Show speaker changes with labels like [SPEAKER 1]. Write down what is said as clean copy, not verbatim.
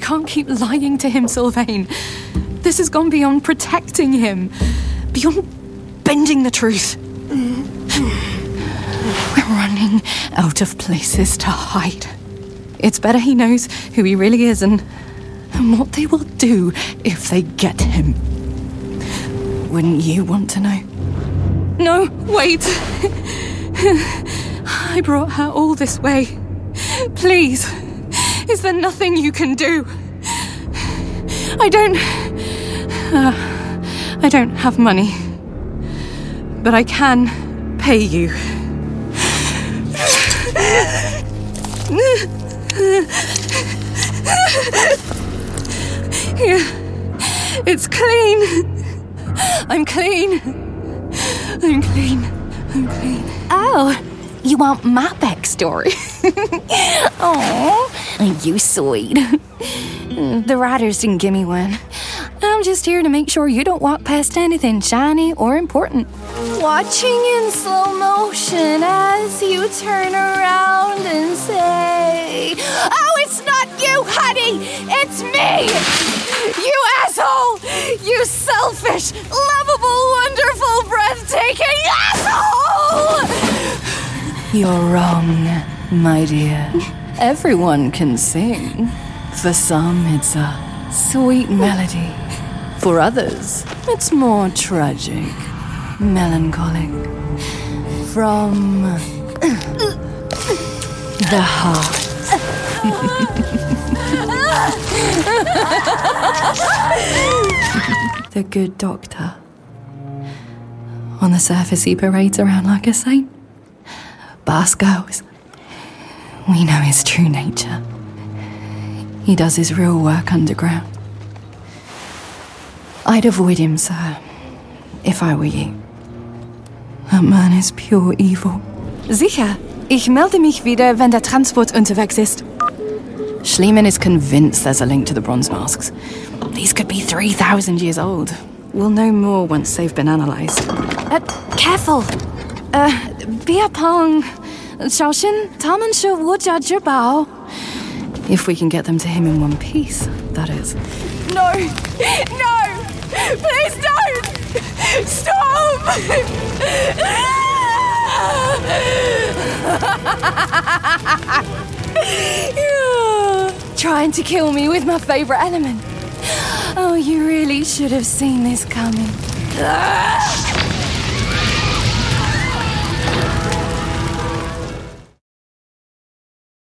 [SPEAKER 1] can't keep lying to him, Sylvain. This has gone beyond protecting him, beyond bending the truth. We're running out of places to hide. It's better he knows who he really is and what they will do if they get him. Wouldn't you want to know? No, wait. I brought her all this way. Please, is there nothing you can do? I don't have money, but I can pay you. Here, it's clean. I'm clean.
[SPEAKER 2] Oh, you want my backstory? Oh, you sweet. The writers didn't give me one. I'm just here to make sure you don't walk past anything shiny or important. Watching in slow motion as you turn around and say, "Oh, it's not you, honey! It's me! You asshole! You selfish, lovable, wonderful, breathtaking asshole!"
[SPEAKER 1] You're wrong, my dear. Everyone can sing. For some, it's a sweet melody. For others, it's more tragic, melancholic. From the heart. The good doctor. On the surface, he parades around like a saint. But us girls, we know his true nature. He does his real work underground. I'd avoid him, sir, if I were you. That man is pure evil.
[SPEAKER 2] Sicher. Ich melde mich wieder, wenn der Transport unterwegs ist.
[SPEAKER 1] Schliemann is convinced there's a link to the bronze masks. These could be 3,000 years old. We'll know more once they've been analysed.
[SPEAKER 2] Careful. Beer pong. 小心，他们是我家之宝。
[SPEAKER 1] If we can get them to him in one piece, that is.
[SPEAKER 2] No! No! Please don't! Stop! Trying to kill me with my favourite element. Oh, you really should have seen this coming.